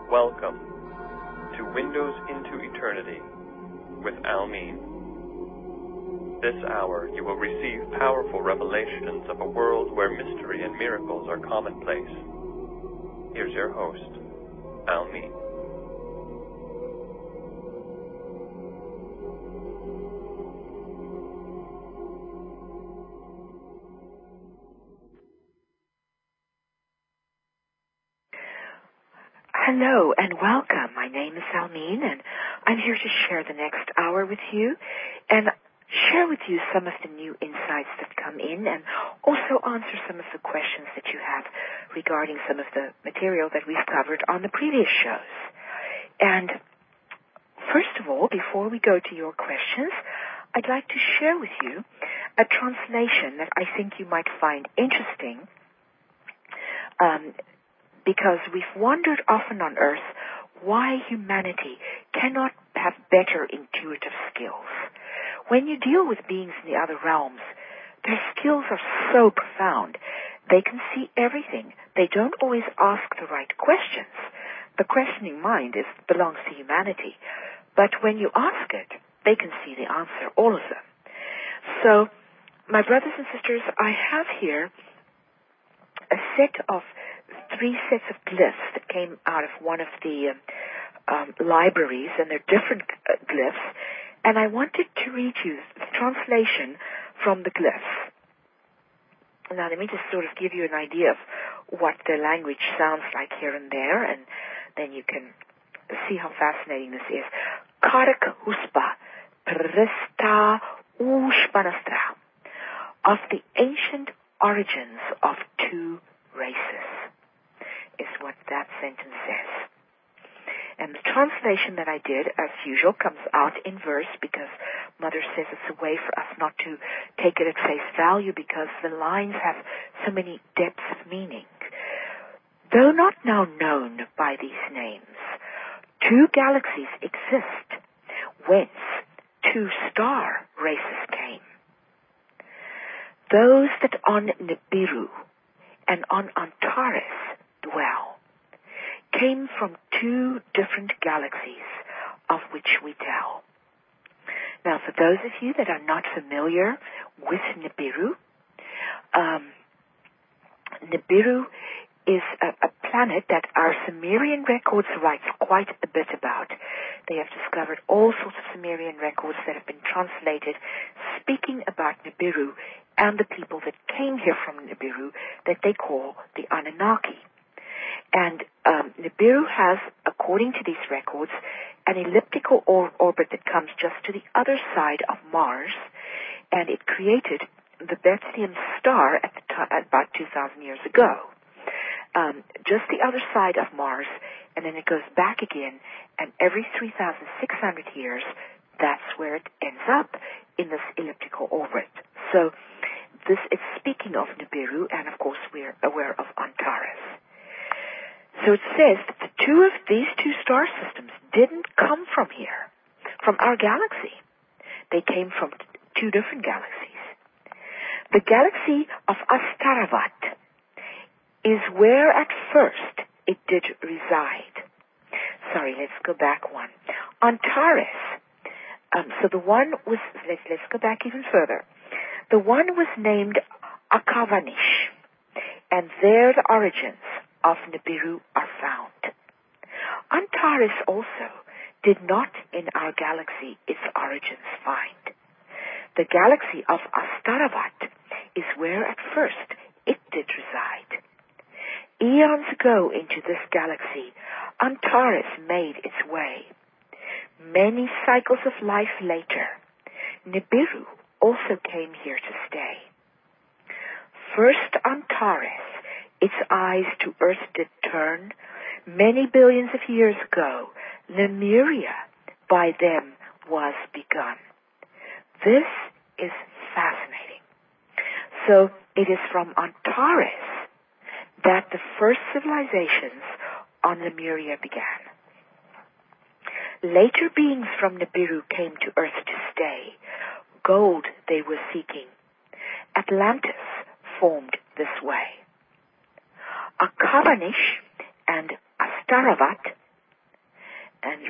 Welcome to Windows into Eternity with Almin. This hour you will receive powerful revelations of a world where mystery and miracles are commonplace. Here's your host, Almin. Hello and welcome. My name is Almin, and I'm here to share the next hour with you and share with you some of the new insights that come in and also answer some of the questions that you have regarding some of the material that we've covered on the previous shows. And first of all, before we go to your questions, I'd like to share with you a translation that I think you might find interesting, because we've wondered often on Earth why humanity cannot have better intuitive skills. When you deal with beings in the other realms, their skills are so profound. They can see everything. They don't always ask the right questions. The questioning mind belongs to humanity. But when you ask it, they can see the answer, all of them. So, my brothers and sisters, I have here a set of 3 sets of glyphs that came out of one of the libraries, and they're different glyphs, and I wanted to read you the translation from the glyphs. Now, let me just sort of give you an idea of what the language sounds like here and there, and then you can see how fascinating this is. Karak huspa prista ushpanastra, of the ancient origins of 2 races, is what that sentence says. And the translation that I did, as usual, comes out in verse because Mother says it's a way for us not to take it at face value because the lines have so many depths of meaning. Though not now known by these names, 2 galaxies exist whence 2 star races came. Those that on Nibiru and on Antares dwell came from 2 different galaxies of which we tell. Now, for those of you that are not familiar with Nibiru, Nibiru is a planet that our Sumerian records write quite a bit about. They have discovered all sorts of Sumerian records that have been translated speaking about Nibiru and the people that came here from Nibiru that they call the Anunnaki. And Nibiru has, according to these records, an elliptical orbit that comes just to the other side of Mars, and it created the Bethlehem star at about 2,000 years ago. Just the other side of Mars, and then it goes back again, and every 3,600 years, that's where it ends up in this elliptical orbit. So this is speaking of Nibiru, and of course we're aware of Antares. So it says that the 2 of these 2 star systems didn't come from here, from our galaxy. They came from 2 different galaxies. The galaxy of Astaravat is where at first it did reside. Sorry, let's go back one. Antares. So the one was, let's go back even further. The one was named Akavanish, and there the origins of Nibiru are found. Antares also did not in our galaxy its origins find. The galaxy of Astaravat is where at first it did reside. Eons ago into this galaxy, Antares made its way. Many cycles of life later, Nibiru also came here to stay. First Antares, its eyes to earth did turn. Many billions of years ago, Lemuria by them was begun. This is fascinating. So it is from Antares that the first civilizations on Lemuria began. Later beings from Nibiru came to earth to stay. Gold they were seeking. Atlantis formed this way. Akavanish and Astaravat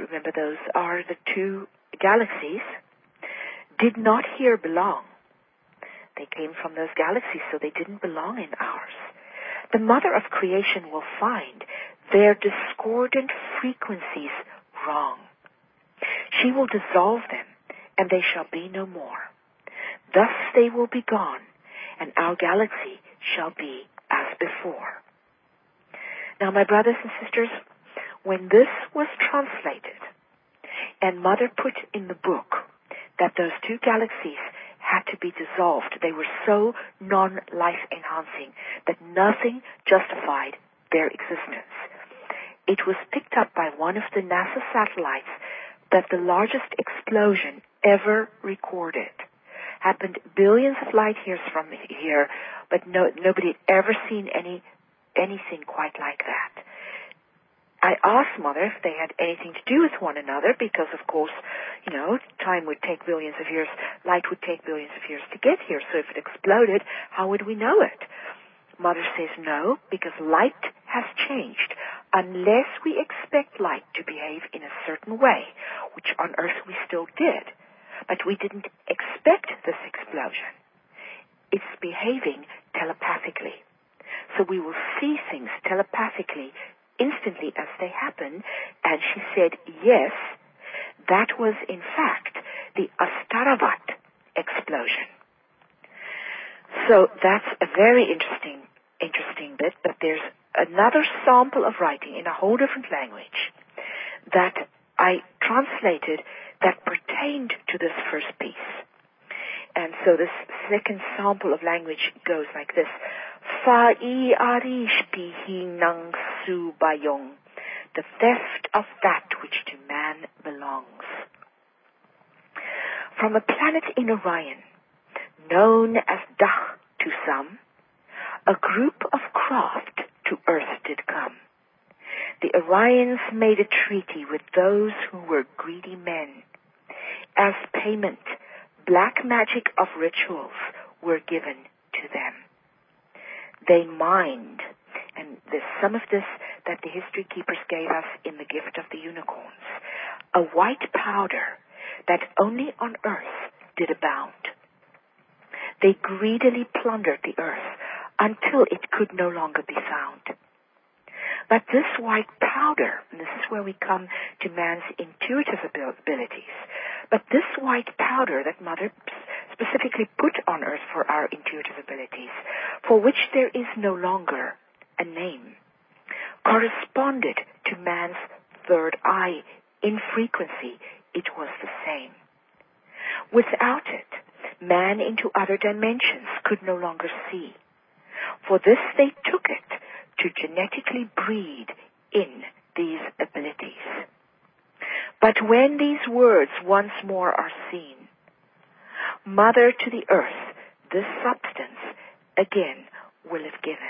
remember those are the two galaxies, did not here belong. They came from those galaxies, so they didn't belong in ours. The mother of creation will find their discordant frequencies wrong. She will dissolve them, and they shall be no more. Thus they will be gone, and our galaxy shall be as before. Now, my brothers and sisters, when this was translated, and Mother put in the book that those two galaxies had to be dissolved, they were so non-life enhancing that nothing justified their existence. It was picked up by one of the NASA satellites that the largest explosion ever recorded happened billions of light years from here, but nobody had ever seen anything quite like that. I asked Mother if they had anything to do with one another because, of course, time would take billions of years, light would take billions of years to get here, so if it exploded, how would we know it? Mother says no, because light has changed. Unless we expect light to behave in a certain way, which on Earth we still did, but we didn't expect this explosion. It's behaving telepathically. So we will see things telepathically instantly as they happen, and she said, yes, that was in fact the Astaravat explosion. So that's a very interesting bit, but there's another sample of writing in a whole different language that I translated that pertained to this first piece. And so this second sample of language goes like this. Fa'i arish pihi nang su bayong, the theft of that which to man belongs. From a planet in Orion, known as Dach to some, a group of craft to Earth did come. The Orions made a treaty with those who were greedy men. As payment, black magic of rituals were given to them. They mined, and there's some of this that the history keepers gave us in the gift of the unicorns, a white powder that only on Earth did abound. They greedily plundered the Earth until it could no longer be found. But this white powder, and this is where we come to man's intuitive abilities, but this white powder that Mother specifically put on Earth for our intuitive abilities, for which there is no longer a name, corresponded to man's third eye. In frequency, it was the same. Without it, man into other dimensions could no longer see. For this they took it to genetically breed in these abilities. But when these words once more are seen, Mother to the Earth, this substance again will have given.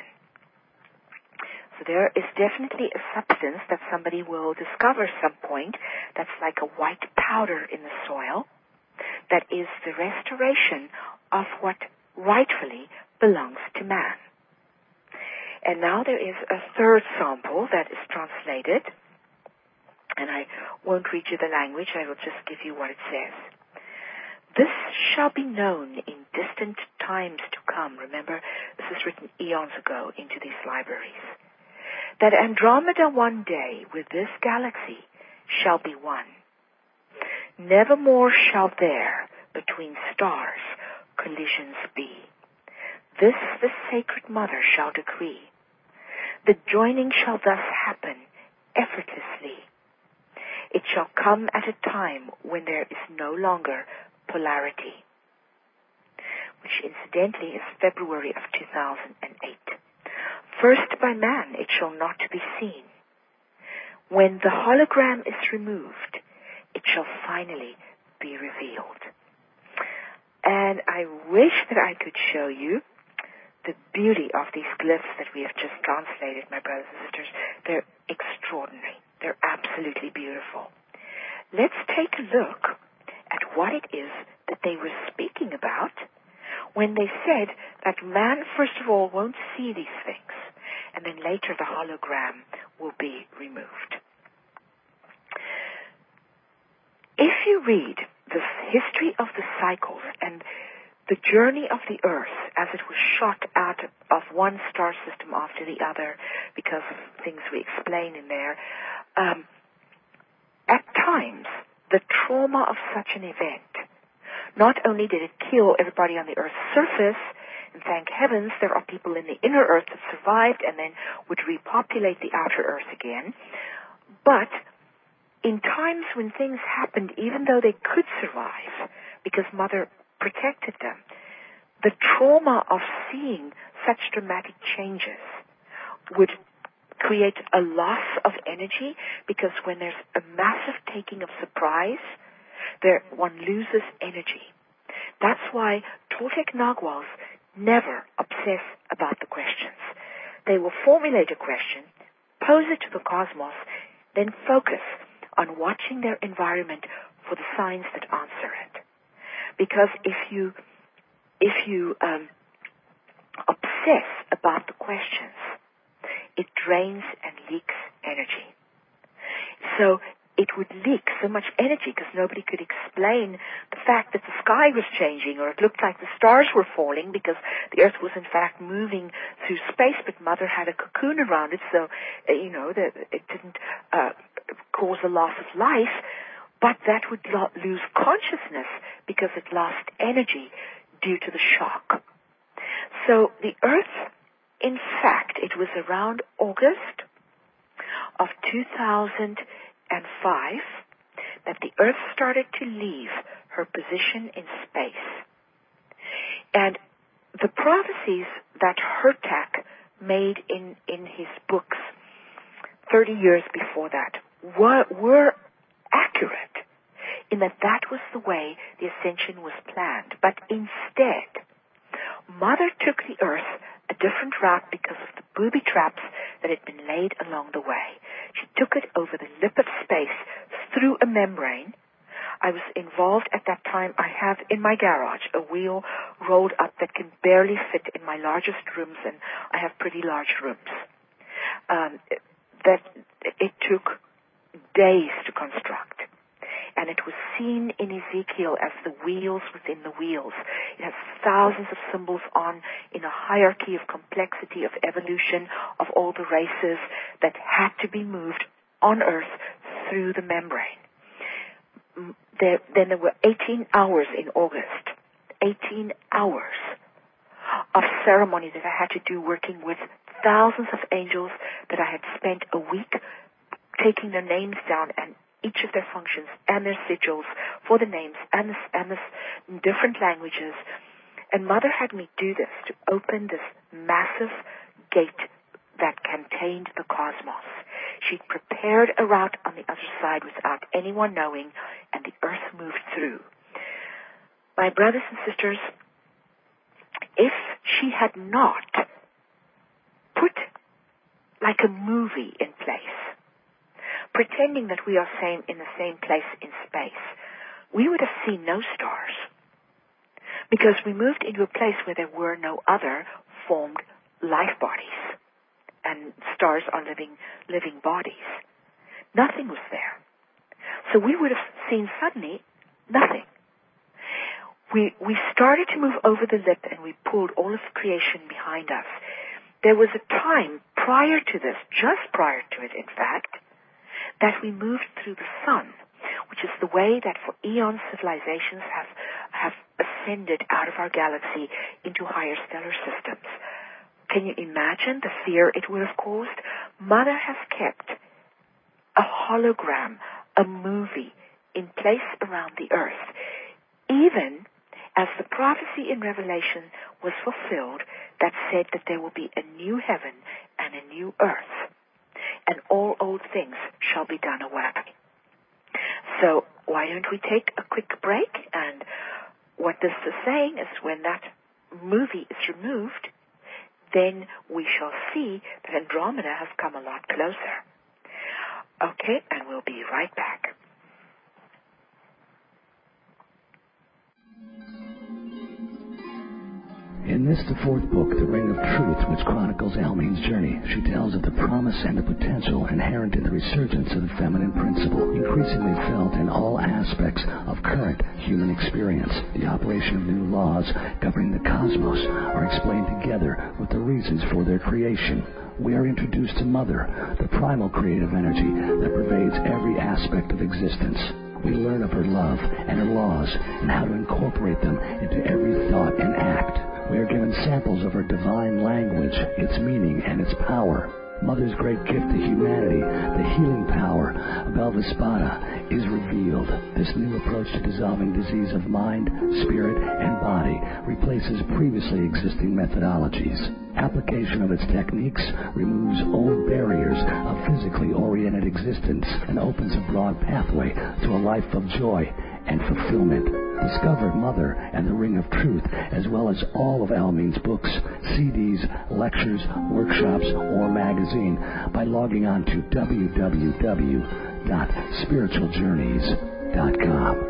So there is definitely a substance that somebody will discover some point that's like a white powder in the soil that is the restoration of what rightfully belongs to man. And now there is a third sample that is translated, and I won't read you the language, I will just give you what it says. This shall be known in distant times to come. Remember, this is written eons ago into these libraries. That Andromeda one day with this galaxy shall be one. Nevermore shall there between stars collisions be. This the sacred Mother shall decree. The joining shall thus happen effortlessly. It shall come at a time when there is no longer polarity, which incidentally is February of 2008. First by man it shall not be seen. When the hologram is removed, it shall finally be revealed. And I wish that I could show you the beauty of these glyphs that we have just translated, my brothers and sisters. They're extraordinary. They're absolutely beautiful. Let's take a look at what it is that they were speaking about when they said that man, first of all, won't see these things, and then later the hologram will be removed. if you read the history of the cycles and the journey of the Earth as it was shot out of one star system after the other, because of things we explain in there, at times the trauma of such an event, not only did it kill everybody on the Earth's surface, and thank heavens there are people in the inner Earth that survived and then would repopulate the outer Earth again, but in times when things happened, even though they could survive, because Mother protected them, the trauma of seeing such dramatic changes would create a loss of energy, because when there's a massive taking of surprise, one loses energy. That's why Toltec Naguals never obsess about the questions. They will formulate a question, pose it to the cosmos, then focus on watching their environment for the signs that answer it. Because if you obsess about the questions, it drains and leaks energy. So it would leak so much energy because nobody could explain the fact that the sky was changing, or it looked like the stars were falling because the Earth was in fact moving through space, but Mother had a cocoon around it, so that it didn't cause a loss of life. But that would lose consciousness because it lost energy due to the shock. So the Earth, in fact, it was around August of 2005 that the Earth started to leave her position in space. And the prophecies that Hurtak made in his books 30 years before that were accurate in that was the way the ascension was planned. But instead, Mother took the Earth a different route because of the booby traps that had been laid along the way. She took it over the lip of space through a membrane. I was involved at that time. I have in my garage a wheel rolled up that can barely fit in my largest rooms, and I have pretty large rooms. That it took days to construct. And it was seen in Ezekiel as the wheels within the wheels. It has thousands of symbols on in a hierarchy of complexity of evolution of all the races that had to be moved on Earth through the membrane. Then there were 18 hours in August, 18 hours of ceremony that I had to do working with thousands of angels that I had spent a week taking their names down and each of their functions and their sigils for the names and the different languages. And Mother had me do this to open this massive gate that contained the cosmos. She prepared a route on the other side without anyone knowing, and the Earth moved through. My brothers and sisters, if she had not put like a movie in place, pretending that we are in the same place in space, we would have seen no stars, because we moved into a place where there were no other formed life bodies, and stars are living bodies. Nothing was there. So we would have seen suddenly nothing. We started to move over the lip, and we pulled all of creation behind us. There was a time prior to this, just prior to it, in fact, that we moved through the sun, which is the way that for eons civilizations have ascended out of our galaxy into higher stellar systems. Can you imagine the fear it would have caused? Mother has kept a hologram, a movie, in place around the Earth, even as the prophecy in Revelation was fulfilled that said that there will be a new heaven and a new earth, and all old things shall be done away. So why don't we take a quick break? And what this is saying is when that movie is removed, then we shall see that Andromeda has come a lot closer. Okay, and we'll be right back. In this, the fourth book, The Ring of Truth, which chronicles Almeen's journey, she tells of the promise and the potential inherent in the resurgence of the feminine principle, increasingly felt in all aspects of current human experience. The operation of new laws governing the cosmos are explained together with the reasons for their creation. We are introduced to Mother, the primal creative energy that pervades every aspect of existence. We learn of her love and her laws and how to incorporate them into every thought and act. We are given samples of her divine language, its meaning, and its power. Mother's great gift to humanity, the healing power of Elvaspada, is revealed. This new approach to dissolving disease of mind, spirit, and body replaces previously existing methodologies. Application of its techniques removes old barriers of physically oriented existence and opens a broad pathway to a life of joy and fulfillment. Discover Mother and the Ring of Truth, as well as all of Almeen's books, CDs, lectures, workshops, or magazine by logging on to www.spiritualjourneys.com.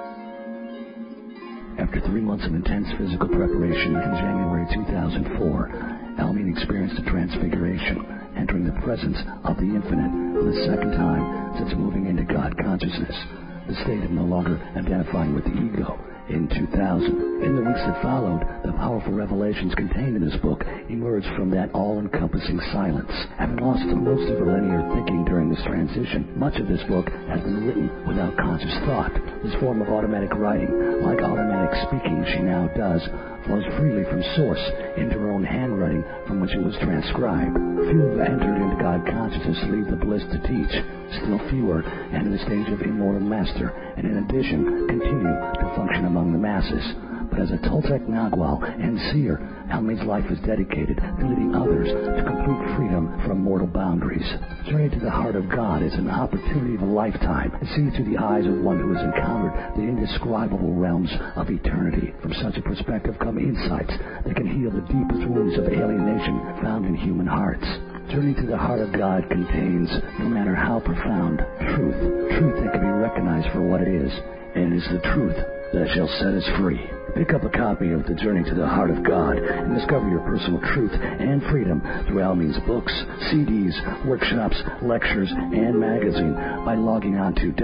After 3 months of intense physical preparation in January 2004, Almeen experienced a transfiguration, entering the presence of the Infinite for the second time since moving into God consciousness, the state of no longer identifying with the ego, in 2000. In the weeks that followed, the powerful revelations contained in this book emerged from that all-encompassing silence. Having lost most of her linear thinking during this transition, much of this book has been written without conscious thought. This form of automatic writing, like automatic speaking she now does, flows freely from source into her own handwriting from which it was transcribed. Few have entered into God consciousness to leave the bliss to teach. Still fewer enter the stage of immortal master, and in addition continue to function among the masses. But as a Toltec Nagual and seer, Almeen's life is dedicated to leading others to complete freedom from mortal boundaries. Journey to the Heart of God is an opportunity of a lifetime to see through the eyes of one who has encountered the indescribable realms of eternity. From such a perspective come insights that can heal the deepest wounds of alienation found in human hearts. Journey to the Heart of God contains, no matter how profound, truth that can be recognized for what it is, and is the truth that shall set us free. Pick up a copy of The Journey to the Heart of God and discover your personal truth and freedom through Almeen's books, CDs, workshops, lectures, and magazine by logging on to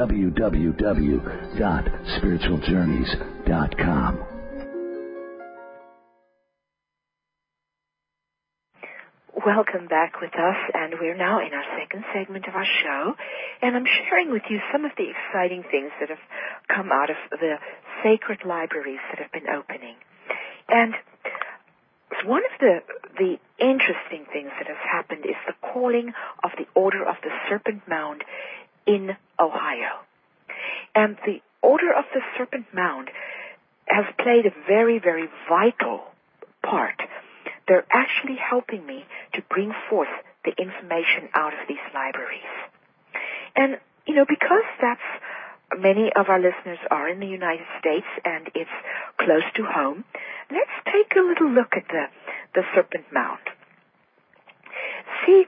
www.spiritualjourneys.com. Welcome back with us, and we're now in our second segment of our show, and I'm sharing with you some of the exciting things that have come out of the sacred libraries that have been opening. And one of the interesting things that has happened is the calling of the Order of the Serpent Mound in Ohio. And the Order of the Serpent Mound has played a very, very vital part. They're actually helping me to bring forth the information out of these libraries. And, because many of our listeners are in the United States and it's close to home, let's take a little look at the Serpent Mound. See,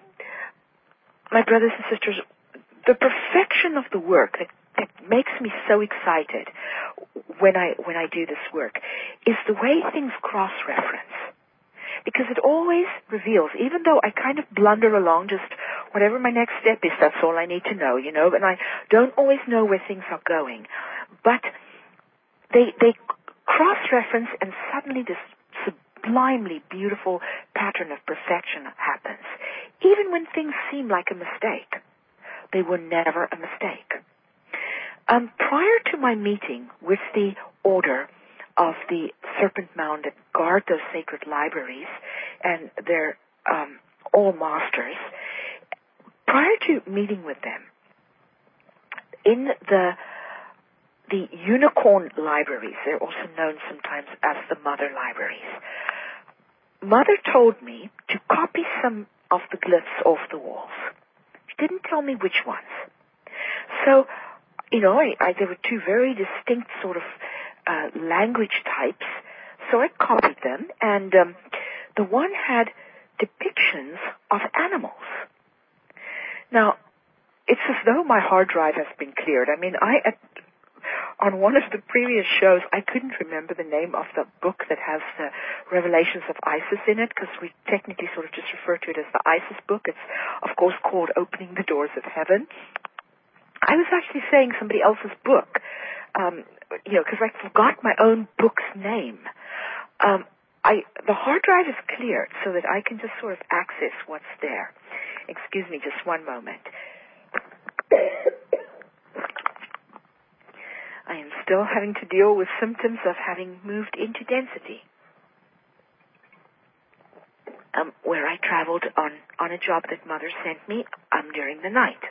my brothers and sisters, the perfection of the work that makes me so excited when I do this work is the way things cross-reference. Because it always reveals, even though I kind of blunder along, just whatever my next step is, that's all I need to know, and I don't always know where things are going. But they cross-reference, and suddenly this sublimely beautiful pattern of perfection happens. Even when things seem like a mistake, they were never a mistake. Prior to my meeting with the Order of the Serpent Mound that guard those sacred libraries, and they're all masters, prior to meeting with them, in the unicorn libraries, they're also known sometimes as the Mother libraries, Mother told me to copy some of the glyphs off the walls. She didn't tell me which ones. So, there were two very distinct sort of language types, so I copied them, and the one had depictions of animals. Now, it's as though my hard drive has been cleared. I mean, on one of the previous shows, I couldn't remember the name of the book that has the Revelations of Isis in it, because we technically sort of just refer to it as the Isis book. It's, of course, called Opening the Doors of Heaven. I was actually saying somebody else's book, because I forgot my own book's name. The hard drive is cleared so that I can just sort of access what's there. Excuse me, just one moment. I am still having to deal with symptoms of having moved into density, where I traveled on a job that Mother sent me during the night.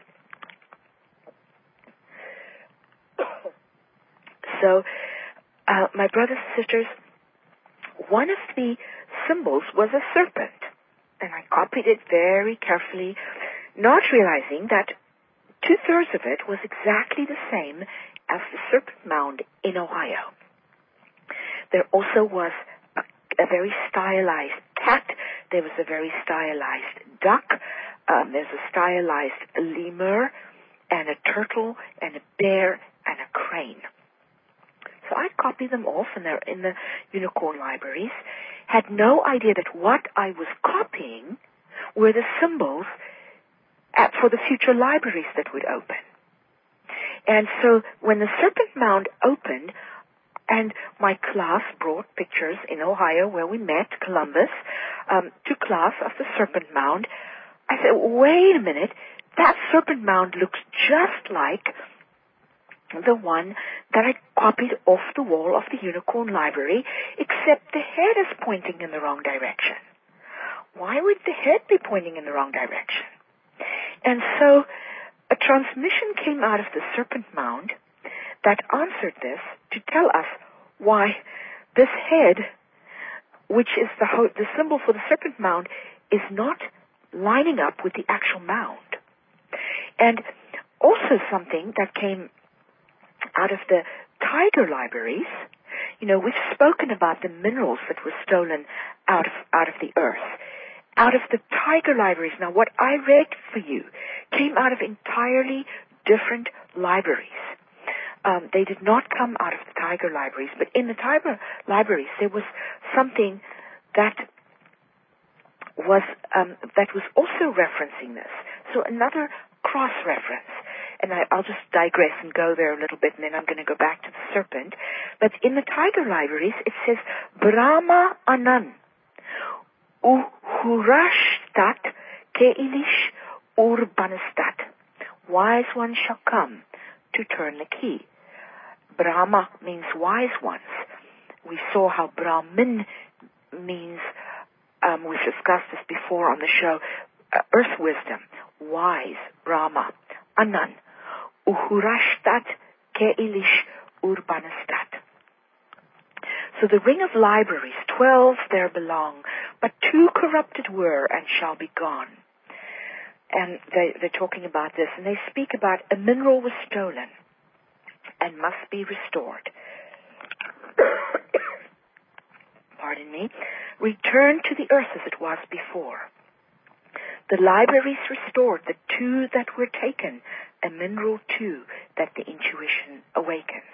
So, my brothers and sisters, one of the symbols was a serpent, and I copied it very carefully, not realizing that 2/3 of it was exactly the same as the Serpent Mound in Ohio. There also was a very stylized cat. There was a very stylized duck. There's a stylized lemur and a turtle and a bear and a crane. So I copied them off, and they're in the unicorn libraries. Had no idea that what I was copying were the symbols for the future libraries that would open. And so when the Serpent Mound opened, and my class brought pictures in Ohio where we met, Columbus, to class of the Serpent Mound, I said, wait a minute, that Serpent Mound looks just like the one that I copied off the wall of the Unicorn Library, except the head is pointing in the wrong direction. Why would the head be pointing in the wrong direction? And so a transmission came out of the Serpent Mound that answered this to tell us why this head, which is the symbol for the Serpent Mound, is not lining up with the actual mound. And also something that came out of the tiger libraries, we've spoken about the minerals that were stolen out of the earth. Out of the tiger libraries, now what I read for you came out of entirely different libraries. They did not come out of the tiger libraries, but in the tiger libraries there was something that was also referencing this. So another cross-reference. And I'll just digress and go there a little bit, and then I'm going to go back to the serpent. But in the tiger libraries, it says, Brahma Anan, Uhurashtat Keilish Urbanistat. Wise ones shall come to turn the key. Brahma means wise ones. We saw how Brahmin means, we've discussed this before on the show, earth wisdom, wise, Brahma. Anan, Uhurashtat Keilish Urbanistat. So the ring of libraries, 12 there belong, but 2 corrupted were and shall be gone. And they're talking about this, and they speak about a mineral was stolen and must be restored. Pardon me. Return to the earth as it was before. The libraries restored, the 2 that were taken, a mineral 2 that the intuition awakens.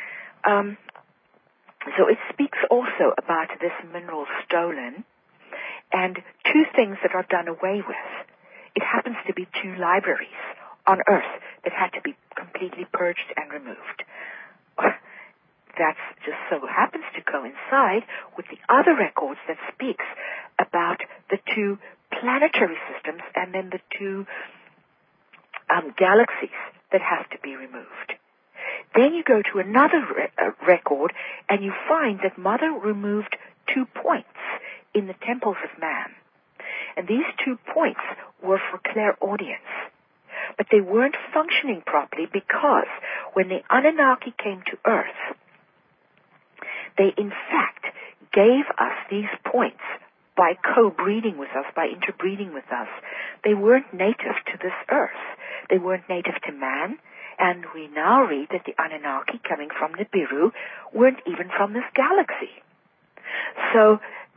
So it speaks also about this mineral stolen and 2 things that are done away with. It happens to be 2 libraries on earth that had to be completely purged and removed. That just so happens to coincide with the other records that speaks about the 2 planetary systems and then the 2 galaxies that have to be removed. Then you go to another record and you find that Mother removed 2 points in the temples of man. And these 2 points were for clairaudience. But they weren't functioning properly because when the Anunnaki came to Earth, they in fact gave us these points by co-breeding with us, by interbreeding with us. They weren't native to this earth. They weren't native to man, and we now read that the Anunnaki coming from Nibiru weren't even from this galaxy. So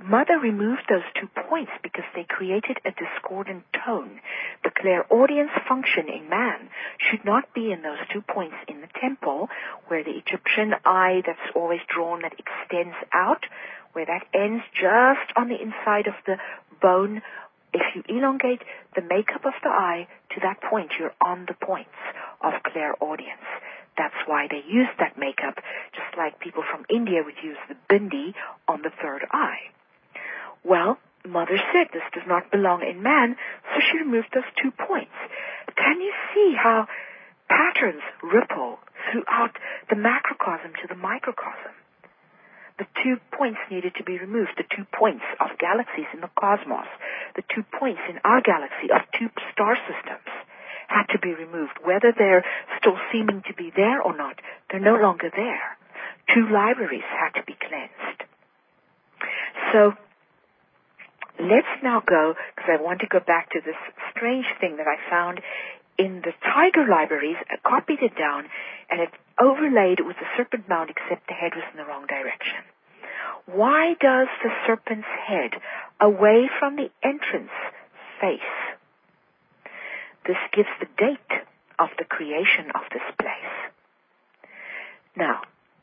Mother removed those 2 points because they created a discordant tone. The clairaudience function in man should not be in those 2 points in the temple, where the Egyptian eye that's always drawn that extends out, where that ends just on the inside of the bone. If you elongate the makeup of the eye to that point, you're on the points of clairaudience. That's why they use that makeup, just like people from India would use the bindi on the third eye. Well, Mother said this does not belong in man, so she removed those 2 points. Can you see how patterns ripple throughout the macrocosm to the microcosm? The 2 points needed to be removed, the 2 points of galaxies in the cosmos, the 2 points in our galaxy of 2 star systems had to be removed. Whether they're still seeming to be there or not, they're no longer there. 2 libraries had to be cleansed. So, let's now go, because I want to go back to this strange thing that I found in the tiger libraries. I copied it down, and it overlaid with the serpent mound, except the head was in the wrong direction. Why does the serpent's head, away from the entrance, face? This gives the date of the creation of this place. Now,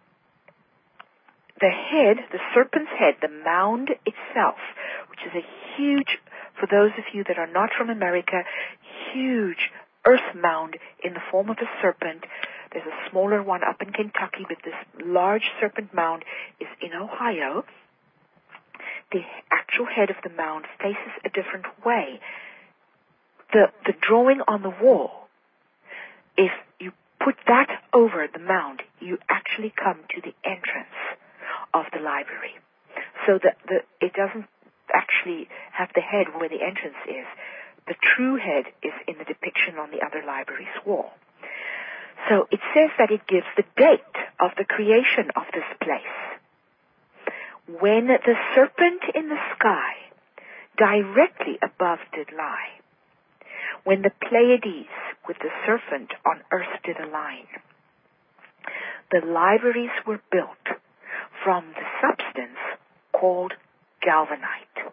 the head, the serpent's head, the mound itself, which is a huge, for those of you that are not from America, huge earth mound in the form of a serpent. There's a smaller one up in Kentucky, but this large serpent mound is in Ohio. The actual head of the mound faces a different way. The drawing on the wall, if you put that over the mound, you actually come to the entrance of the library. So it doesn't actually have the head where the entrance is. The true head is in the depiction on the other library's wall. So it says that it gives the date of the creation of this place. When the serpent in the sky directly above did lie, when the Pleiades with the serpent on earth did align, the libraries were built from the substance called galvanite.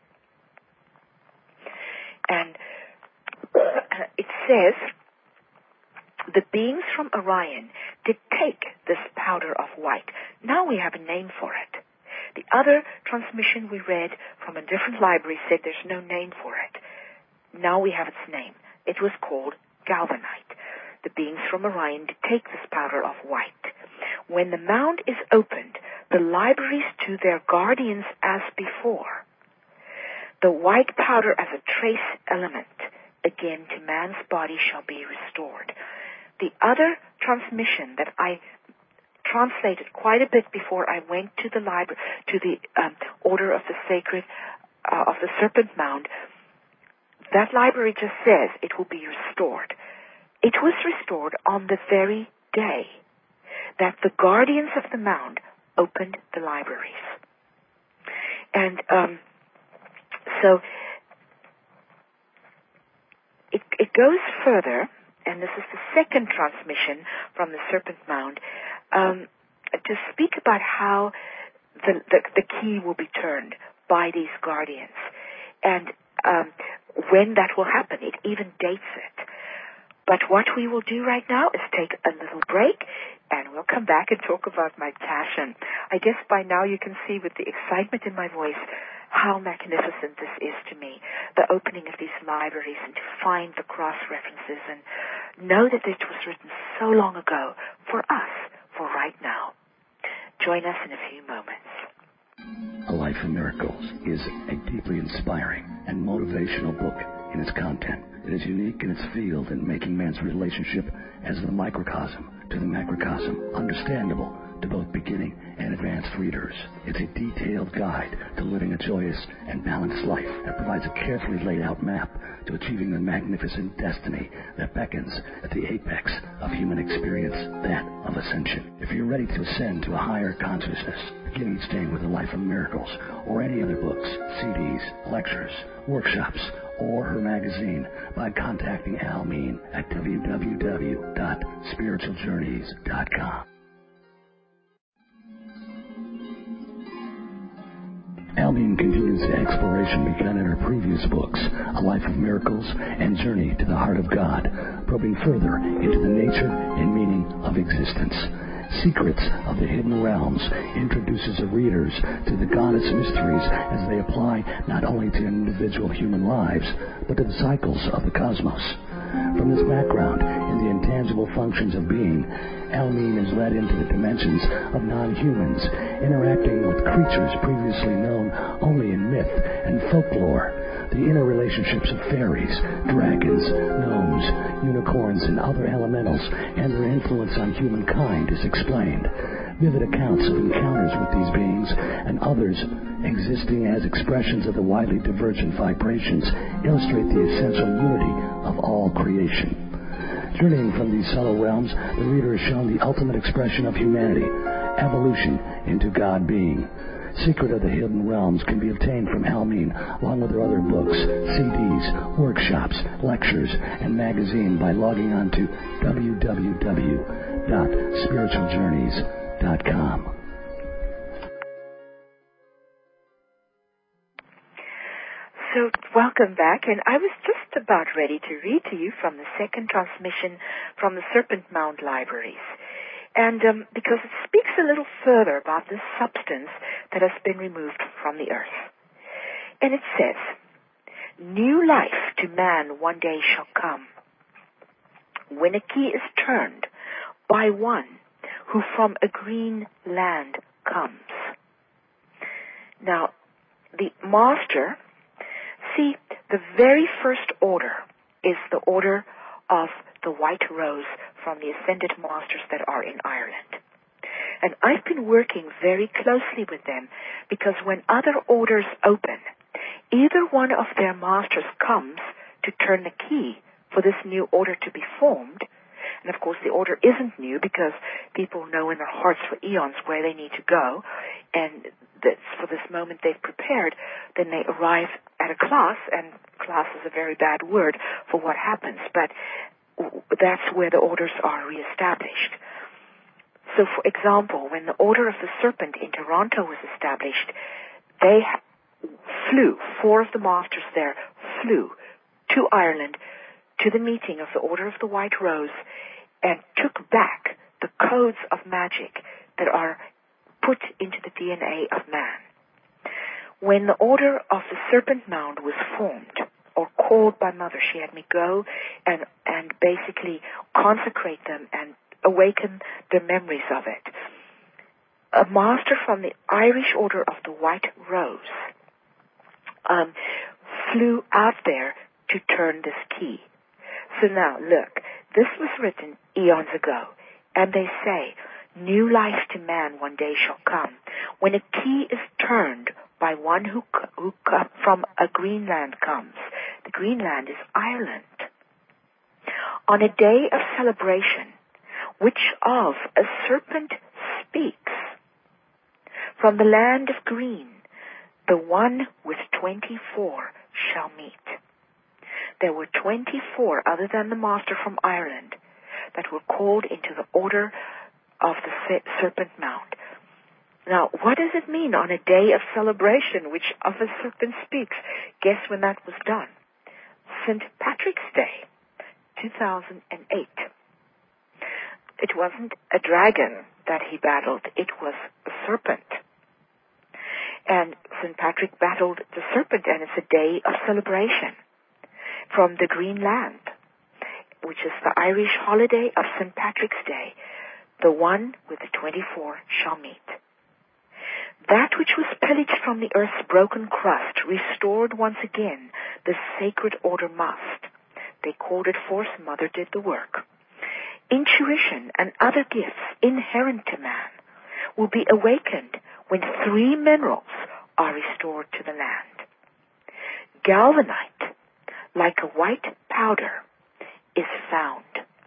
And it says, the beings from Orion did take this powder of white. Now we have a name for it. The other transmission we read from a different library said there's no name for it. Now we have its name. It was called galvanite. The beings from Orion did take this powder of white. When the mound is opened, the libraries to their guardians as before. The white powder as a trace element, again to man's body shall be restored. The other transmission that I translated quite a bit before I went to the library, to the Order of the Sacred, of the Serpent Mound, that library just says it will be restored. It was restored on the very day that the guardians of the mound opened the libraries. And so it goes further, and this is the second transmission from the Serpent Mound, to speak about how the key will be turned by these guardians. And when that will happen, it even dates it. But what we will do right now is take a little break, and we'll come back and talk about my passion. I guess by now you can see with the excitement in my voice how magnificent this is to me, the opening of these libraries, and to find the cross-references and know that it was written so long ago for us, for right now. Join us in a few moments. A Life of Miracles is a deeply inspiring and motivational book in its content. It is unique in its field in making man's relationship as the microcosm to the macrocosm understandable to both beginning and advanced readers. It's a detailed guide to living a joyous and balanced life that provides a carefully laid out map to achieving the magnificent destiny that beckons at the apex of human experience, that of ascension. If you're ready to ascend to a higher consciousness, begin each day with A Life of Miracles or any other books, CDs, lectures, workshops, or her magazine by contacting Almeen at www.spiritualjourneys.com. Almeen continues the exploration begun in her previous books, A Life of Miracles and Journey to the Heart of God, probing further into the nature and meaning of existence. Secrets of the Hidden Realms introduces the readers to the goddess mysteries as they apply not only to individual human lives, but to the cycles of the cosmos. From this background in the intangible functions of being, Almeen is led into the dimensions of non-humans, interacting with creatures previously known only in myth and folklore. The inner relationships of fairies, dragons, gnomes, unicorns, and other elementals, and their influence on humankind is explained. Vivid accounts of encounters with these beings and others existing as expressions of the widely divergent vibrations illustrate the essential unity of all creation. Journeying from these subtle realms, the reader is shown the ultimate expression of humanity, evolution into God being. Secret of the Hidden Realms can be obtained from Almeen, along with her other books, CDs, workshops, lectures, and magazine by logging on to www.spiritualjourneys.com. So, welcome back, and I was just about ready to read to you from the second transmission from the Serpent Mound Libraries. And because it speaks a little further about this substance that has been removed from the earth. And it says, "New life to man one day shall come, when a key is turned by one who from a green land comes." Now, the master, see, the very first order is the order of the White Rose from the Ascended Masters that are in Ireland. And I've been working very closely with them because when other orders open, either one of their masters comes to turn the key for this new order to be formed. And of course the order isn't new because people know in their hearts for eons where they need to go. And that's for this moment they've prepared. Then they arrive at a class, and class is a very bad word for what happens, but that's where the orders are reestablished. So, for example, when the Order of the Serpent in Toronto was established, they flew, 4 of the masters there flew to Ireland to the meeting of the Order of the White Rose and took back the codes of magic that are put into the DNA of man. When the Order of the Serpent Mound was formed, or called by Mother, she had me go and basically consecrate them and awaken their memories of it. A master from the Irish Order of the White Rose flew out there to turn this key. So now, look, this was written eons ago, and they say, "New life to man one day shall come, when a key is turned by one who from a Greenland comes." The Greenland is Ireland. "On a day of celebration, which of a serpent speaks, from the land of green, the one with 24 shall meet." There were 24 other than the master from Ireland that were called into the Order of the Serpent Mound. Now, what does it mean on a day of celebration, which of a serpent speaks? Guess when that was done? St. Patrick's Day, 2008. It wasn't a dragon that he battled, it was a serpent. And St. Patrick battled the serpent, and it's a day of celebration from the Green Land, which is the Irish holiday of St. Patrick's Day. The one with the 24 shall meet. That which was pillaged from the earth's broken crust, restored once again, the sacred order must. They called it forth, Mother did the work. Intuition and other gifts inherent to man will be awakened when 3 minerals are restored to the land. Galvanite, like a white powder, is found.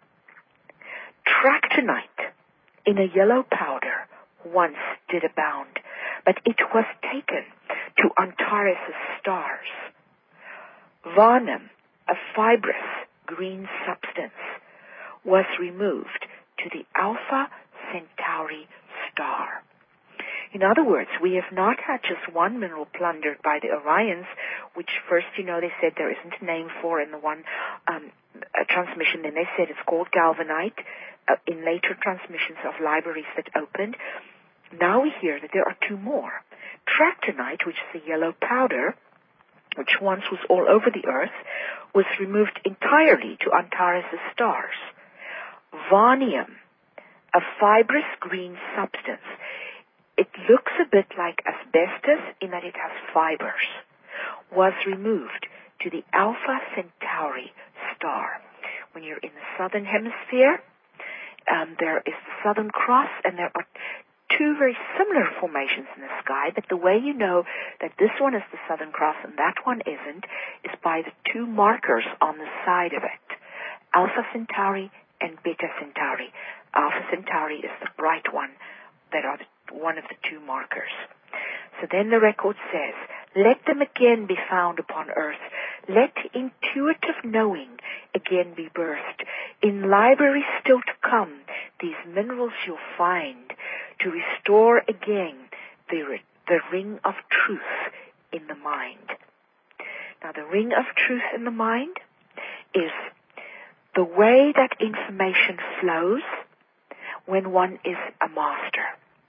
Tractonite, in a yellow powder, once did abound, but it was taken to Antares' stars. Varnum, a fibrous green substance, was removed to the Alpha Centauri star. In other words, we have not had just one mineral plundered by the Orions, which first, they said there isn't a name for in the one transmission. Then they said it's called galvanite in later transmissions of libraries that opened. Now we hear that there are two more. Tractonite, which is a yellow powder, which once was all over the Earth, was removed entirely to Antares' stars. Vanadium, a fibrous green substance. It looks a bit like asbestos in that it has fibers, was removed to the Alpha Centauri star. When you're in the southern hemisphere, there is the Southern Cross, and there are two very similar formations in the sky, but the way you know that this one is the Southern Cross and that one isn't is by the two markers on the side of it, Alpha Centauri and Beta Centauri. Alpha Centauri is the bright one that are one of the two markers. So then the record says, let them again be found upon earth. Let intuitive knowing again be birthed. In libraries still to come, these minerals you'll find to restore again the ring of truth in the mind. Now, the ring of truth in the mind is the way that information flows when one is a master.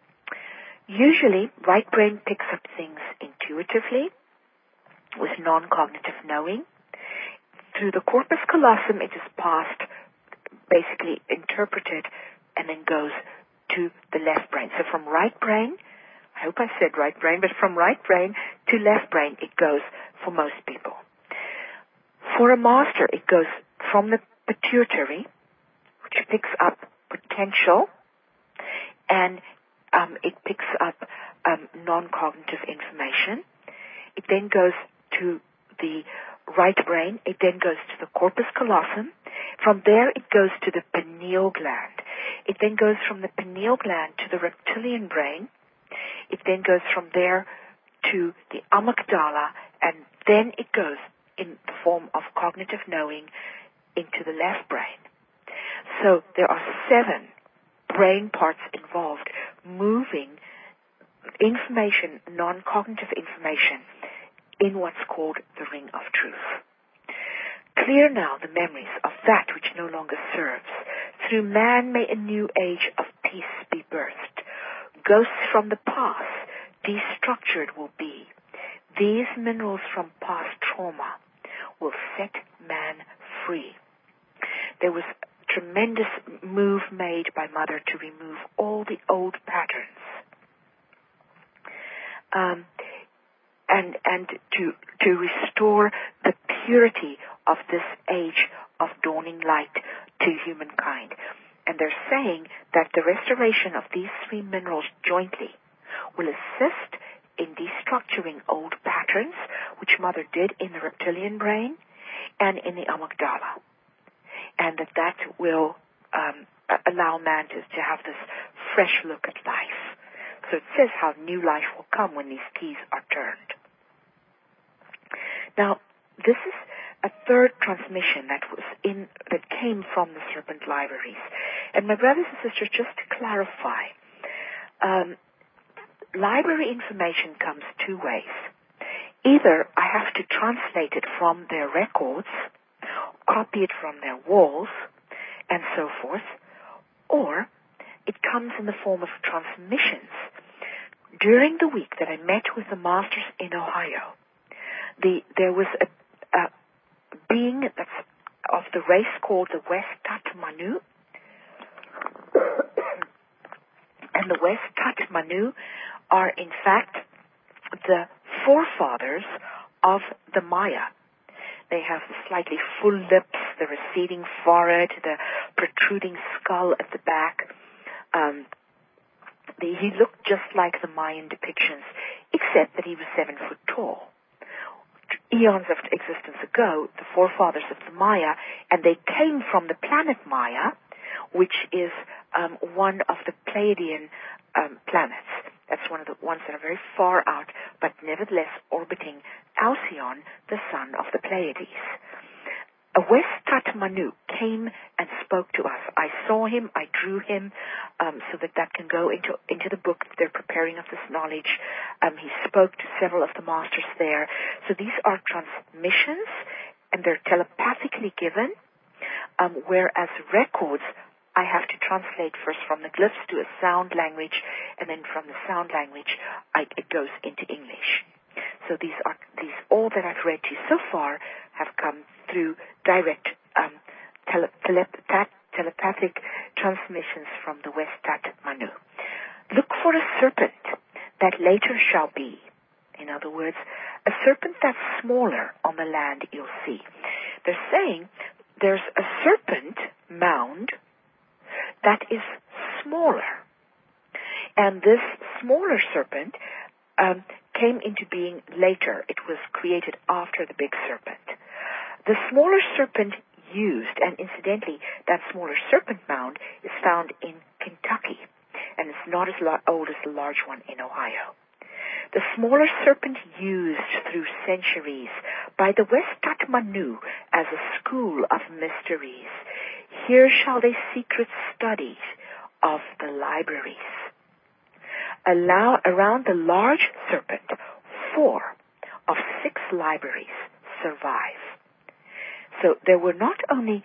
Usually, right brain picks up things intuitively with non-cognitive knowing. Through the corpus callosum, it is passed, basically interpreted, and then goes to the left brain. So from right brain, I hope I said right brain, but from right brain to left brain, it goes for most people. For a master, it goes from the pituitary, which picks up potential, and it picks up non-cognitive information. It then goes to the right brain. It then goes to the corpus callosum. From there, it goes to the pineal gland. It then goes from the pineal gland to the reptilian brain. It then goes from there to the amygdala, and then it goes in the form of cognitive knowing into the left brain. So there are 7 brain parts involved, moving information, non-cognitive information, in what's called the ring of truth. Clear now the memories of that which no longer serves. Through man may a new age of peace be birthed. Ghosts from the past, destructured will be. These minerals from past trauma will set man free. There was a tremendous move made by Mother to remove all the old patterns. And to restore the purity of this age of dawning light to humankind. And they're saying that the restoration of these 3 minerals jointly will assist in destructuring old patterns, which Mother did in the reptilian brain and in the amygdala. And that will allow man to have this fresh look at life. So it says how new life will come when these keys are turned. Now, this is a third transmission that came from the Serpent Libraries. And my brothers and sisters, just to clarify, library information comes 2 ways. Either I have to translate it from their records, copy it from their walls, and so forth, or it comes in the form of transmissions. During the week that I met with the masters in Ohio, there was a being that's of the race called the West Tat Manu. And the West Tat Manu are, in fact, the forefathers of the Maya. They have the slightly full lips, the receding forehead, the protruding skull at the back. He looked just like the Mayan depictions, except that he was 7 foot tall. Eons of existence ago, the forefathers of the Maya, and they came from the planet Maya, which is one of the Pleiadian planets. That's one of the ones that are very far out, but nevertheless orbiting Alcyon, the son of the Pleiades. Westat Manu came and spoke to us. I saw him, I drew him, so that can go into the book that they're preparing of this knowledge. He spoke to several of the masters there. So these are transmissions, and they're telepathically given, whereas records, I have to translate first from the glyphs to a sound language, and then from the sound language, it goes into English. So these all that I've read to you so far have come through direct telepathic transmissions from the Westat Manu. Look for a serpent that later shall be. In other words, a serpent that's smaller on the land you'll see. They're saying there's a serpent mound that is smaller. And this smaller serpent came into being later. It was created after the big serpent. The smaller serpent used, and incidentally, that smaller serpent mound is found in Kentucky, and it's not as old as the large one in Ohio. The smaller serpent used through centuries by the Westat Manu as a school of mysteries. Here shall they secret study of the libraries. Around the large serpent, 4 of 6 libraries survive. So there were not only,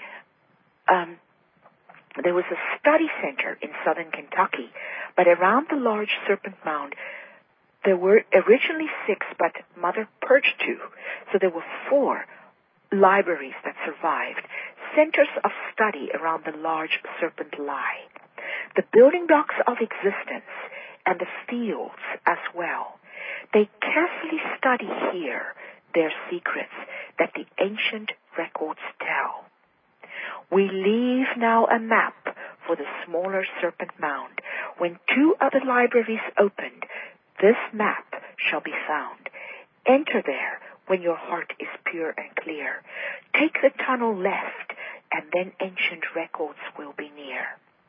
there was a study center in southern Kentucky, but around the large serpent mound, there were originally 6, but Mother purged 2. So there were 4 libraries that survived, centers of study around the large serpent lie. The building blocks of existence and the fields as well. They carefully study here their secrets that the ancient records tell. We leave now a map for the smaller serpent mound. When 2 other libraries opened, this map shall be found. Enter there when your heart is pure and clear. Take the tunnel left, and then ancient records will be near.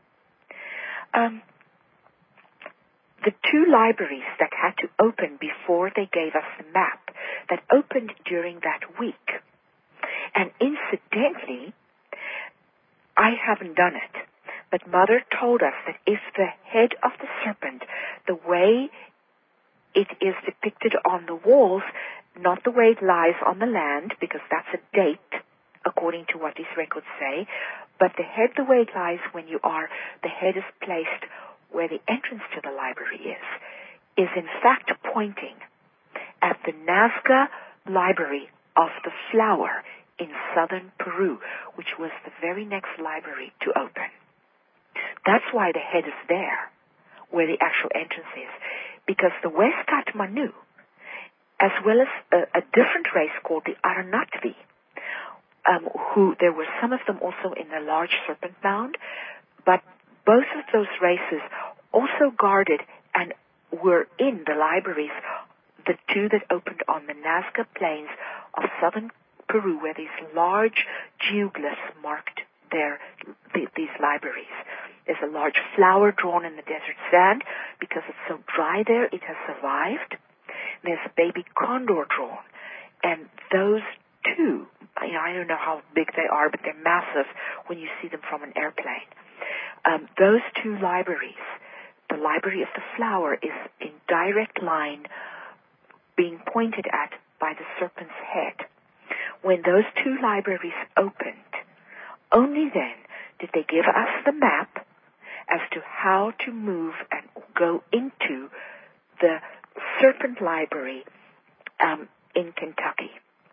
The 2 libraries that had to open before they gave us the map, that opened during that week. And incidentally, I haven't done it, but Mother told us that if the head of the serpent, the way it is depicted on the walls, not the way it lies on the land, because that's a date, according to what these records say, but the head, the way it lies when you are, the head is placed where the entrance to the library is in fact pointing at the Nazca Library of the Flower in southern Peru, which was the very next library to open. That's why the head is there, where the actual entrance is, because the Westat Manu, as well as a different race called the Aranatvi, who there were some of them also in the large serpent mound, but both of those races also guarded and were in the libraries, the 2 that opened on the Nazca Plains of southern Peru, where these large geoglyphs marked these libraries. There's a large flower drawn in the desert sand. Because it's so dry there, it has survived. There's a baby condor drawn. And those 2, I don't know how big they are, but they're massive when you see them from an airplane. Those 2 libraries, the Library of the Flower is in direct line being pointed at by the serpent's head. When those 2 libraries opened, only then did they give us the map as to how to move and go into the Serpent Library in Kentucky,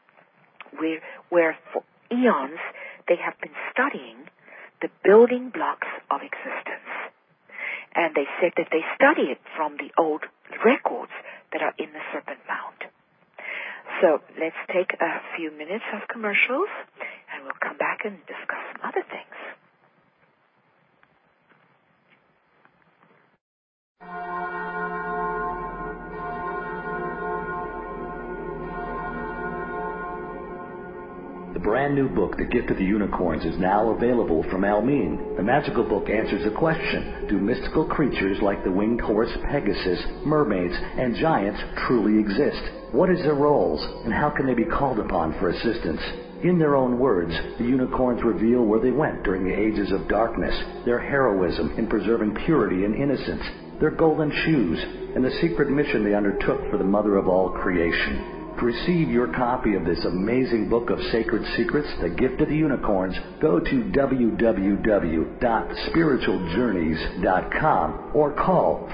where for eons they have been studying the building blocks of existence. And they said that they study it from the old records that are in the Serpent Mound. So let's take a few minutes of commercials, and we'll come back and discuss some other things. The brand new book, The Gift of the Unicorns, is now available from Almin. The magical book answers the question, do mystical creatures like the winged horse Pegasus, mermaids, and giants truly exist? What is their roles, and how can they be called upon for assistance? In their own words, the unicorns reveal where they went during the ages of darkness, their heroism in preserving purity and innocence, their golden shoes, and the secret mission they undertook for the mother of all creation. To receive your copy of this amazing book of sacred secrets, The Gift of the Unicorns, go to www.spiritualjourneys.com or call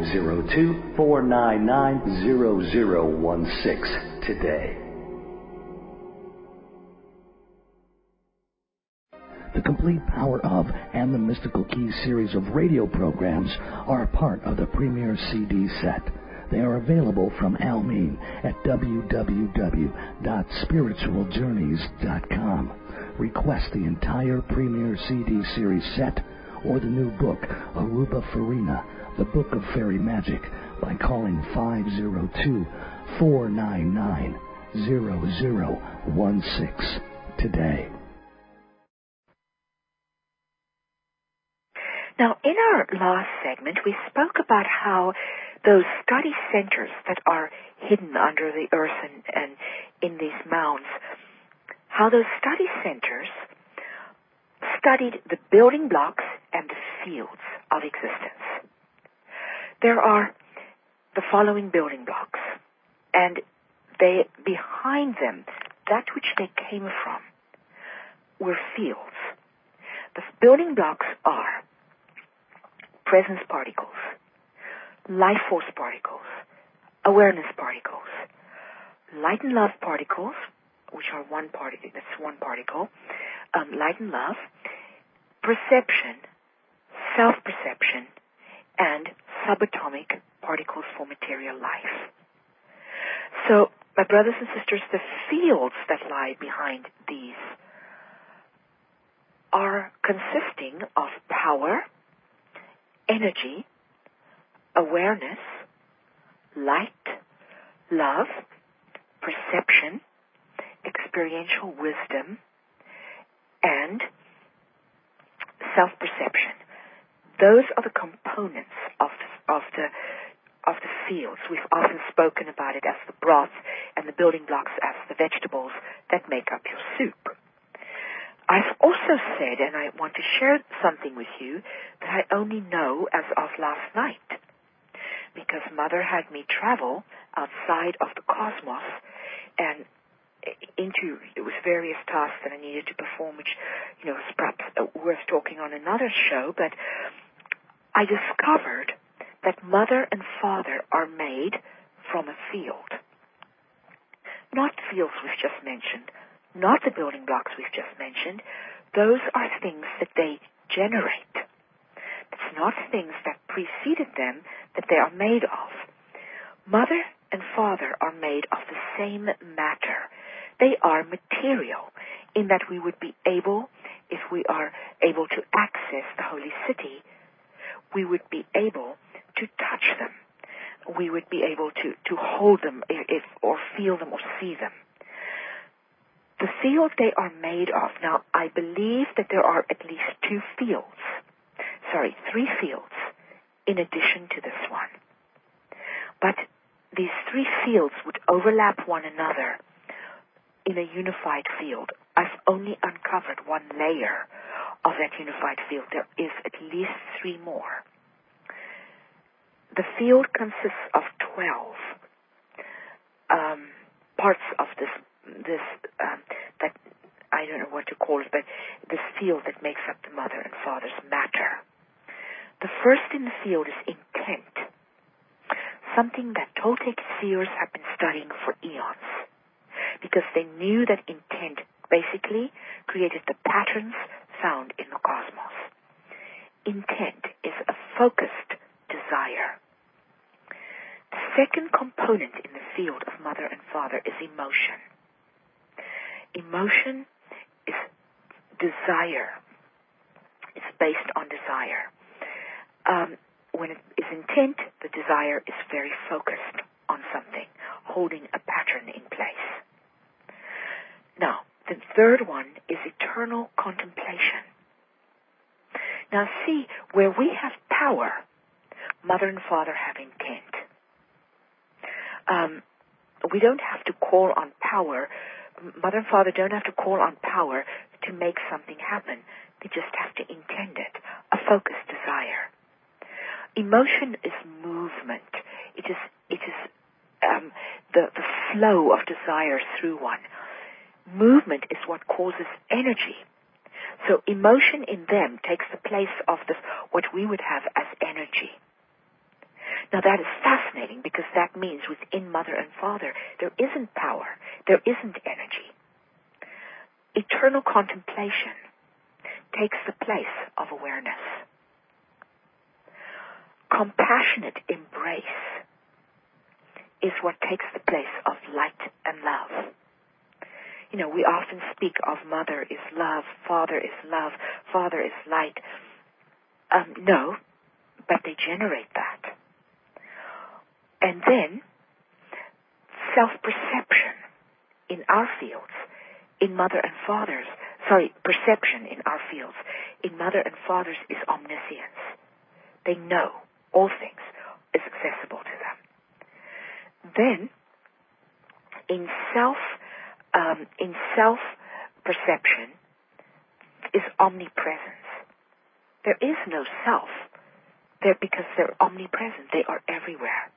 502-499-0016 today. The Complete Power of and the Mystical Keys series of radio programs are a part of the Premier CD set. They are available from Al Mean at www.spiritualjourneys.com. Request the entire Premier CD series set or the new book, Aruba Farina, The Book of Fairy Magic, by calling 502-499-0016 today. Now, in our last segment, we spoke about how those study centers that are hidden under the earth and in these mounds, how those study centers studied the building blocks and the fields of existence. There are the following building blocks, and they, behind them, that which they came from, were fields. The building blocks are presence particles, life force particles, awareness particles, light and love particles, which are one particle, light and love, perception, self-perception, and subatomic particles for material life. So, my brothers and sisters, the fields that lie behind these are consisting of power, energy, awareness, light, love, perception, experiential wisdom, and self-perception. Those are the components of the fields. We've often spoken about it as the broth and the building blocks as the vegetables that make up your soup. I've also said, and I want to share something with you that I only know as of last night, because Mother had me travel outside of the cosmos and into it was various tasks that I needed to perform, which, is perhaps worth talking on another show, but I discovered that Mother and Father are made from a field. Not fields we've just mentioned, not the building blocks we've just mentioned. Those are things that they generate. It's not things that preceded them that they are made of. Mother and Father are made of the same matter. They are material in that we would be able, if we are able to access the holy city, we would be able to touch them. We would be able to hold them or feel them or see them. The field they are made of. Now, I believe that there are at least three fields in addition to this one. But these three fields would overlap one another in a unified field. I've only uncovered one layer of that unified field. There is at least three more. The field consists of 12 parts of this that I don't know what to call it, but this field that makes up the Mother and Father's matter. The first in the field is intent, something that Toltec seers have been studying for eons, because they knew that intent basically created the patterns found in the cosmos. Intent is a focused desire. The second component in the field of Mother and Father is emotion. Emotion is desire. It's based on desire. When it is intent, the desire is very focused on something, holding a pattern in place. Now, the third one is eternal contemplation. Now see, where we have power, Mother and Father have intent. We don't have to call on power Mother and father don't have to call on power to make something happen. They just have to intend it, a focused desire. Emotion is movement. It is the flow of desire through one. Movement is what causes energy. So emotion in them takes the place of what we would have as energy. Now that is fascinating because that means within mother and father there isn't power, there isn't energy. Eternal contemplation takes the place of awareness. Compassionate embrace is what takes the place of light and love. You know, we often speak of mother is love, father is light. No, but they generate that. And then, self-perception in our fields, in mother and father's, perception in our fields, in mother and father's is omniscience. They know all things is accessible to them. Then, in self-perception is omnipresence. There is no self there because they're omnipresent. They are everywhere.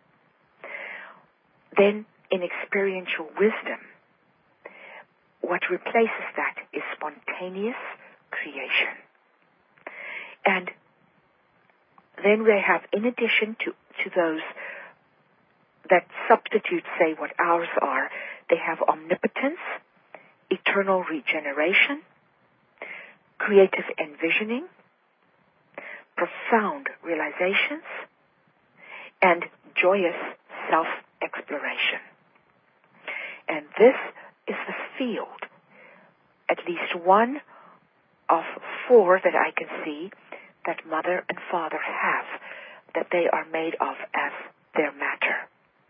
Then, in experiential wisdom, what replaces that is spontaneous creation. And then we have, in addition to those that substitute, say, what ours are, they have omnipotence, eternal regeneration, creative envisioning, profound realizations, and joyous self-exploration. And this is the field, at least one of 4 that I can see, that mother and father have, that they are made of as their matter.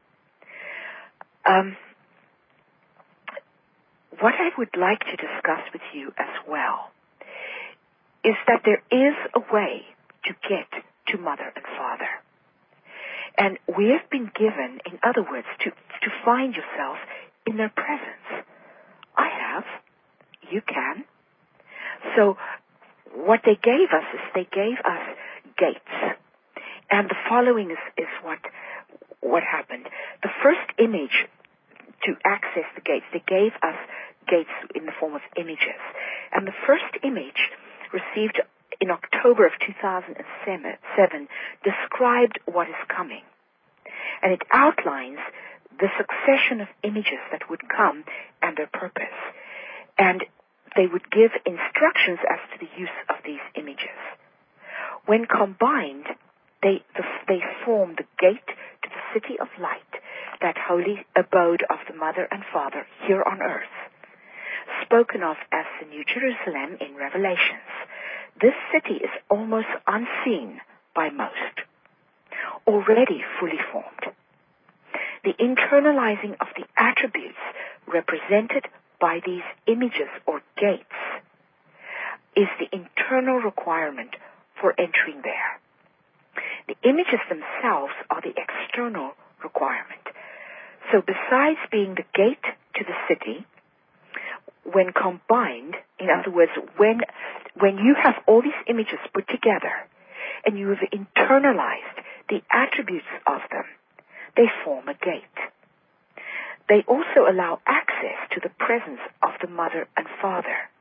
What I would like to discuss with you as well is that there is a way to get to mother and father. And we have been given, in other words, to find yourself in their presence. I have. You can. So what they gave us is they gave us gates. And the following is what happened. The first image to access the gates, they gave us gates in the form of images. And the first image received in October of 2007 described what is coming. And it outlines the succession of images that would come and their purpose. And they would give instructions as to the use of these images. When combined, they form the gate to the city of light, that holy abode of the Mother and Father here on earth, spoken of as the New Jerusalem in Revelations. This city is almost unseen by most, already fully formed. The internalizing of the attributes represented by these images or gates is the internal requirement for entering there. The images themselves are the external requirement. So besides being the gate to the city, when combined, in other words, when you have all these images put together and you have internalized the attributes of them, they form a gate. They also allow access to the presence of the Mother and Father.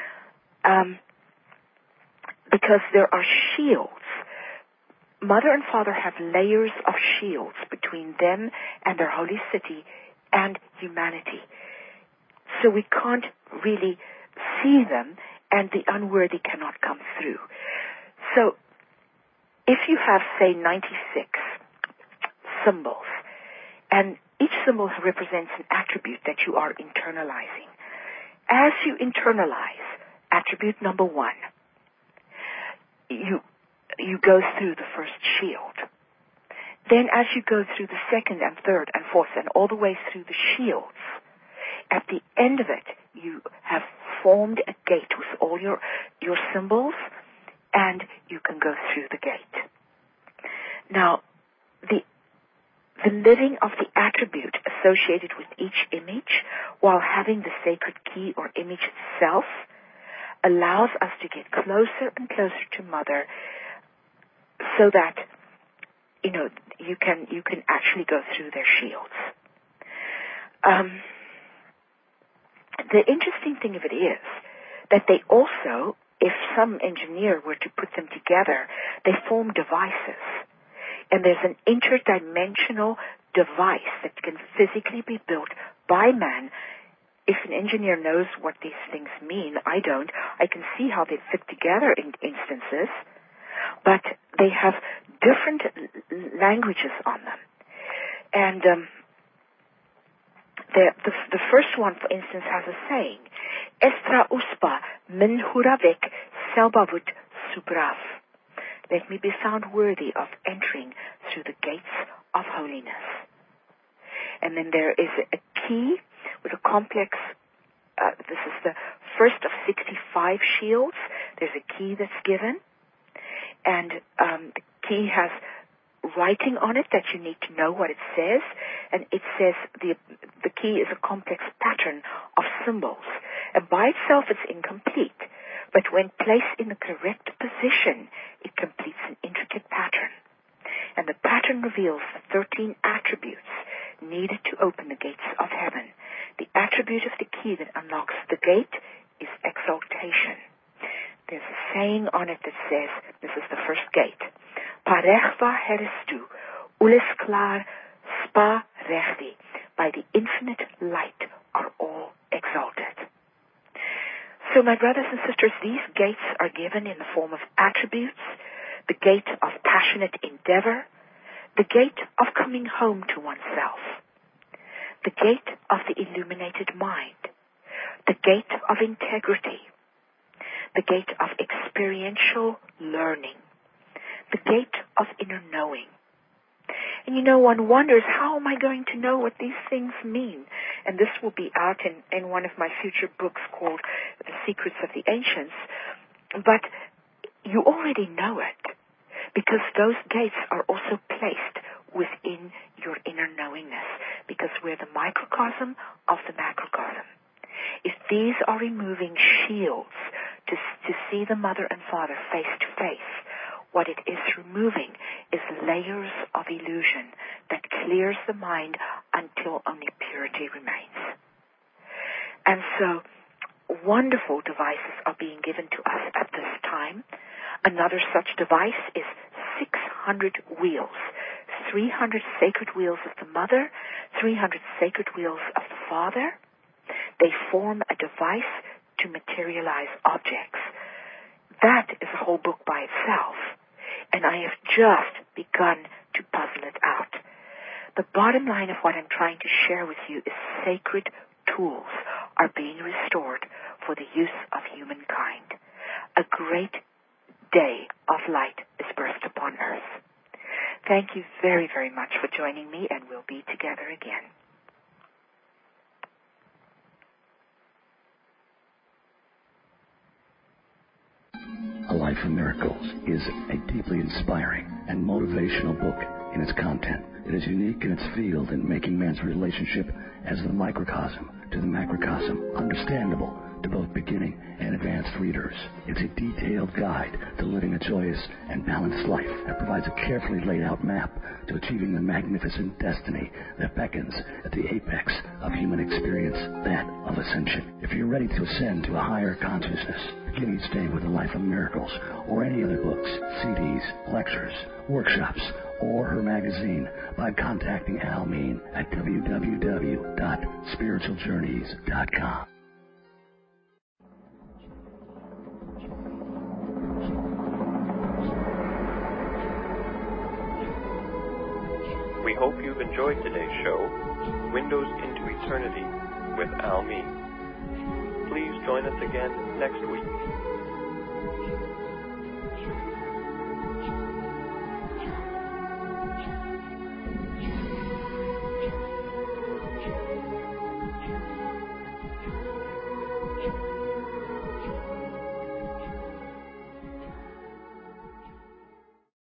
Because there are shields. Mother and Father have layers of shields between them and their holy city and humanity. So we can't really see them, and the unworthy cannot come through. So if you have, say, 96 symbols, and each symbol represents an attribute that you are internalizing. As you internalize attribute number 1, you go through the first shield. Then as you go through the second and third and fourth and all the way through the shields, at the end of it, you have formed a gate with all your symbols, and you can go through the gate. Now, the living of the attribute associated with each image while having the sacred key or image itself allows us to get closer and closer to Mother so that, you can actually go through their shields. The interesting thing of it is that they also, if some engineer were to put them together, they form devices. And there's an interdimensional device that can physically be built by man. If an engineer knows what these things mean, I don't. I can see how they fit together in instances, but they have different languages on them. And the first one, for instance, has a saying, Estra uspa min huravik selbavut suprav. Let me be found worthy of entering through the gates of holiness. And then there is a key with a complex, this is the first of 65 shields. There's a key that's given. And the key has writing on it that you need to know what it says. And it says the key is a complex pattern of symbols. And by itself it's incomplete. But when placed in the correct position, it completes an intricate pattern. And the pattern reveals the 13 attributes needed to open the gates of heaven. The attribute of the key that unlocks the gate is exaltation. There's a saying on it that says, this is the first gate, Parechva heristu, ulis klar spa rechti. By the infinite light are all exalted. So my brothers and sisters, these gates are given in the form of attributes, the gate of passionate endeavor, the gate of coming home to oneself, the gate of the illuminated mind, the gate of integrity, the gate of experiential learning, the gate of inner knowing. And one wonders, how am I going to know what these things mean? And this will be out in one of my future books called The Secrets of the Ancients. But you already know it, because those gates are also placed within your inner knowingness, because we're the microcosm of the macrocosm. If these are removing shields to see the Mother and Father face to face, what it is removing is layers of illusion that clears the mind until only purity remains. And so, wonderful devices are being given to us at this time. Another such device is 600 wheels. 300 sacred wheels of the Mother, 300 sacred wheels of the Father. They form a device to materialize objects. That is a whole book by itself. And I have just begun to puzzle it out. The bottom line of what I'm trying to share with you is sacred tools are being restored for the use of humankind. A great day of light is birthed upon earth. Thank you very, very much for joining me, and we'll be together again. A Life of Miracles is a deeply inspiring and motivational book in its content. It is unique in its field in making man's relationship as the microcosm to the macrocosm understandable to both beginning and advanced readers. It's a detailed guide to living a joyous and balanced life that provides a carefully laid out map to achieving the magnificent destiny that beckons at the apex of human experience, that of ascension. If you're ready to ascend to a higher consciousness, begin each day with A Life of Miracles or any other books, CDs, lectures, workshops, or her magazine by contacting Almeen at www.spiritualjourneys.com. We hope you've enjoyed today's show, Windows into Eternity with Almeen. Please join us again next week.